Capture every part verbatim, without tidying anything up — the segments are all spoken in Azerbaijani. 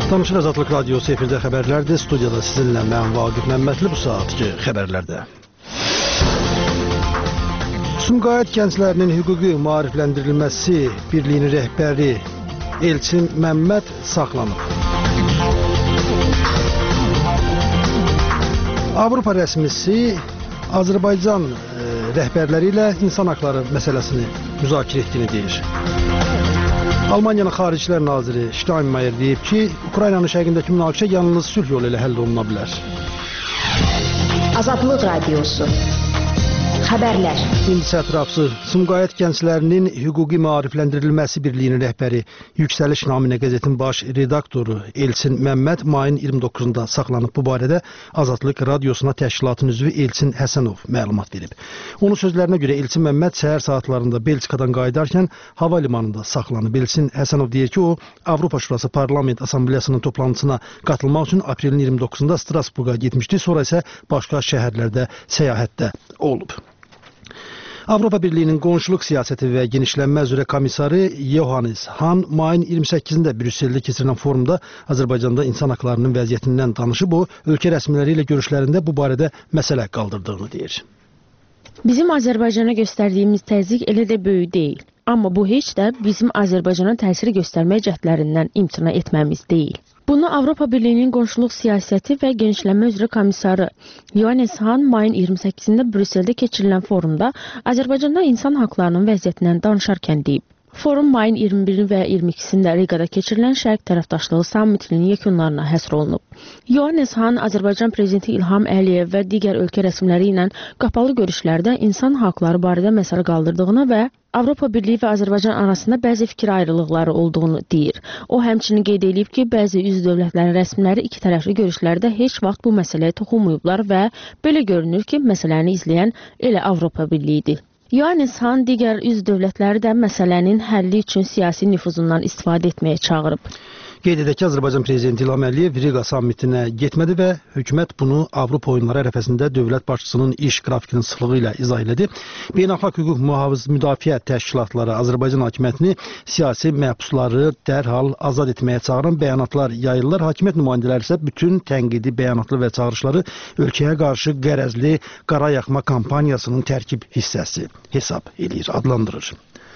Danışıq Azadlıq Radiosu efirdə xəbərlərdir. Studiyada sizinlə mən Vaqif Məmmədli bu saatki xəbərlərdə. Sumqayıt gənclərinin hüquqi maarifləndirilməsi birliyinin rəhbəri Elçin Məmməd saxlanıb. Avropa rəsmisi Azərbaycan rəhbərləri ilə insan haqları məsələsini müzakirə etdiyini deyir. Almaniyanın Xaricilər Naziri Steinmeier deyib ki, Ukraynanın şərqindəki münaqişə yalnız sülh yolu ilə həll oluna bilər. Azadlıq Radiosu Xəbərlər. İndi ətraflı Sumqayıt gənclərinin hüquqi maarifləndirilməsi birliyinin rəhbəri Yüksəliş naminə qəzetin baş redaktoru Elçin Məmməd mayın iyirmi doqquzunda saxlanıb. Bu barədə Azadlıq Radiosuna təşkilatın üzvü Elçin Həsənov məlumat verib. Onun sözlərinə görə Elçin Məmməd səhər saatlarında Belçikadan qayıdarkən hava limanında saxlanıb. Elçin Həsənov deyir ki, o Avropa Şurası Parlament Assambleyasının toplantısına qatılmaq üçün aprelin iyirmi doqquzunda Strasburqa getmişdi. Sonra isə başqa şəhərlərdə səyahətdə olub. Avropa Birliyinin qonşuluq siyasəti və genişlənmə üzrə komissarı Yohannes Hahn mayın iyirmi səkkizində Brüsseldə keçirilən forumda Azərbaycanda insan haqlarının vəziyyətindən danışıb. O, ölkə rəsmiləri ilə görüşlərində bu barədə məsələ qaldırdığını deyir. Bizim Azərbaycana göstərdiyimiz təzyiq elə də böyük deyil. Amma bu heç də bizim Azərbaycana təsir göstərmək cəhdlərindən imtina etməmiz deyil. Bunu Avropa Birliyinin qonşuluq siyasəti və genişlənmə üzrə komissarı Yohannes Hahn mayın iyirmi səkkizində Brüsseldə keçirilən forumda Azərbaycanda insan haqlarının vəziyyətindən danışarkən deyib. Forum mayın iyirmi biri və iyirmi ikisində Riqada keçirilən Şərq tərəfdaşlığı sammitinin yekunlarına həsr olunub. Yohannes Hahn Azərbaycan prezidenti İlham Əliyev və digər ölkə rəsmiləri ilə qapalı görüşlərdə insan haqları barədə məsələ qaldırdığını və Avropa Birliyi və Azərbaycan arasında bəzi fikir ayrılıqları olduğunu deyir. O həmçinin qeyd edib ki, bəzi üzv dövlətlərin rəsmiləri iki tərəfli görüşlərdə heç vaxt bu məsələyə toxunmayıblar və belə görünür ki, məsələni izləyən elə Avropa Birliyidir. Yohannes Hahn digər üzv dövlətləri də məsələnin həlli üçün siyasi nüfuzundan istifadə etməyə çağırıb. Qeyd edək ki, Azərbaycan prezidenti İlham Əliyev Riqa sammitinə getmədi və hökumət bunu Avropa oyunları ərəfəsində dövlət başçısının iş qrafikinin sıxlığı ilə izah elədi. Beynəlxalq hüquq mühafız müdafiə təşkilatları Azərbaycan hakimiyyətini siyasi məhbusları dərhal azad etməyə çağıran bəyanatlar yayırlar. Hakimiyyət nümayəndələri isə bütün tənqidi bəyanatlı və çağırışları ölkəyə qarşı qərəzli qara yaxma kampaniyasının tərkib hissəsi hesab edir, adlandırır.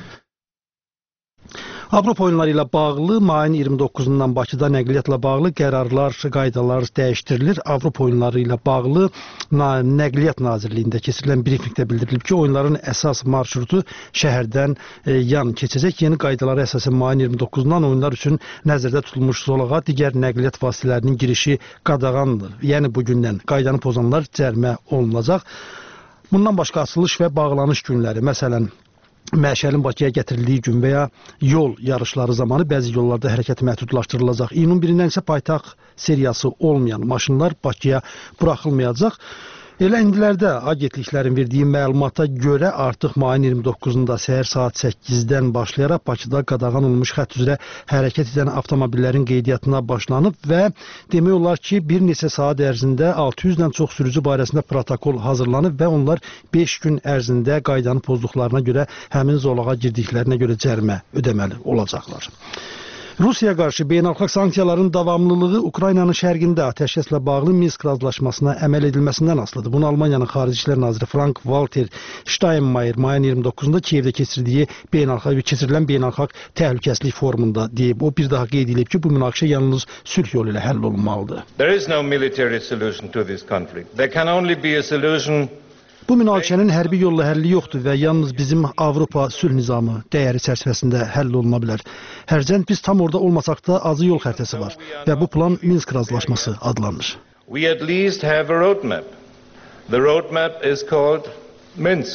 Avropa oyunları ilə bağlı mayın iyirmi doqquzundan Bakıda nəqliyyatla bağlı qərarlar, qaydalar dəyişdirilir. Avropa oyunları ilə bağlı Nəqliyyat Nazirliyində keçirilən brifinqdə bildirilib ki, oyunların əsas marşrutu şəhərdən e, yan keçəcək. Yeni qaydalara əsasən mayın iyirmi doqquzundan oyunlar üçün nəzərdə tutulmuş zolağa digər nəqliyyat vasitələrinin girişi qadağandır. Yəni bugündən qaydanı pozanlar cərimə olunacaq. Bundan başqa açılış və bağlanış günləri, məsələn, məşəlin Bakıya gətirildiyi gün və ya yol yarışları zamanı bəzi yollarda hərəkət məhdudlaşdırılacaq. İyunun birindən isə paytaxt seriyası olmayan maşınlar Bakıya buraxılmayacaq. Elə indilərdə agentliklərin verdiyi məlumata görə artıq mayın iyirmi doqquzunda səhər saat səkkizdən başlayaraq Bakıda qadağan olunmuş xətt üzrə hərəkət edən avtomobillərin qeydiyyatına başlanıb və demək olar ki, bir neçə saat ərzində altı yüzdən çox sürücü barəsində protokol hazırlanıb və onlar beş gün ərzində qaydanı pozduqlarına görə həmin zolağa girdiklərinə görə cərimə ödəməli olacaqlar. Rusiyaya qarşı beynəlxalq sanksiyaların davamlılığı Ukraynanın şərqində atəşkəslə bağlı Minsk razılaşmasına əməl edilməsindən asılıdır. Bunu Almaniyanın Xarici İşlər Naziri Frank-Walter Steinmeier mayın iyirmi doqquzunda Kiyevdə keçirdiyi beynəlxalq keçirilən beynəlxalq təhlükəsizlik forumunda deyib. O bir daha qeyd edib ki, bu münaqişə yalnız sülh yolu ilə həll olunmalıdır. There is no military solution to this conflict. There can only be a solution. Bu münaqişənin hərbi yolla həlli yoxdur və yalnız bizim Avropa sülh nizamı dəyəri çərçivəsində həll oluna bilər. Hərçənd biz tam orada olmasaq da azı yol xəritəsi var və bu plan Minsk razılaşması adlanır. We at least have a roadmap. The roadmap is called Minsk.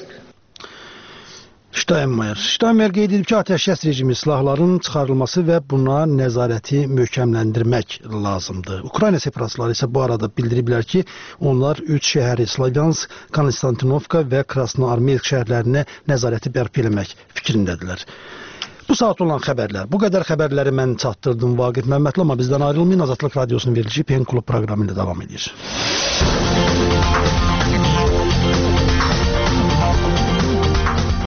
Steinmeier. Steinmeier qeyd edib ki, atəşkəs rejimi silahların çıxarılması və buna nəzarəti möhkəmləndirmək lazımdır. Ukrayna separatçıları isə bu arada bildiriblər ki, onlar üç şəhəri Slavyansk, Konstantinovka və Krasnoarmeysk şəhərlərinə nəzarəti bərpa eləmək fikrindədirlər. Bu saat olan xəbərlər. Bu qədər xəbərləri mən çatdırdım Vaqif Məmmədli, amma bizdən ayrılmayın. Azadlıq Radiosunun verilişi Pen Klub proqramı ilə davam edir.